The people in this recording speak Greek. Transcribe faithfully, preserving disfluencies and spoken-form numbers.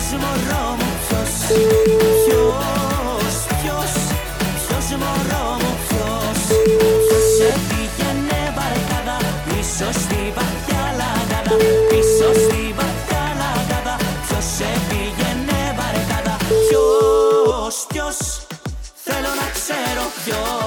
μωρό μου, ποιος, ποιος, ποιος, ποιος μωρό μου, ποιος, ποιος σε πήγαινε βαρκάδα πίσω στη βαθιά λαγάδα, πίσω στη βαθιά λαγάδα, ποιος σε πήγαινε βαρκάδα, ποιος, ποιος, θέλω να ξέρω ποιος.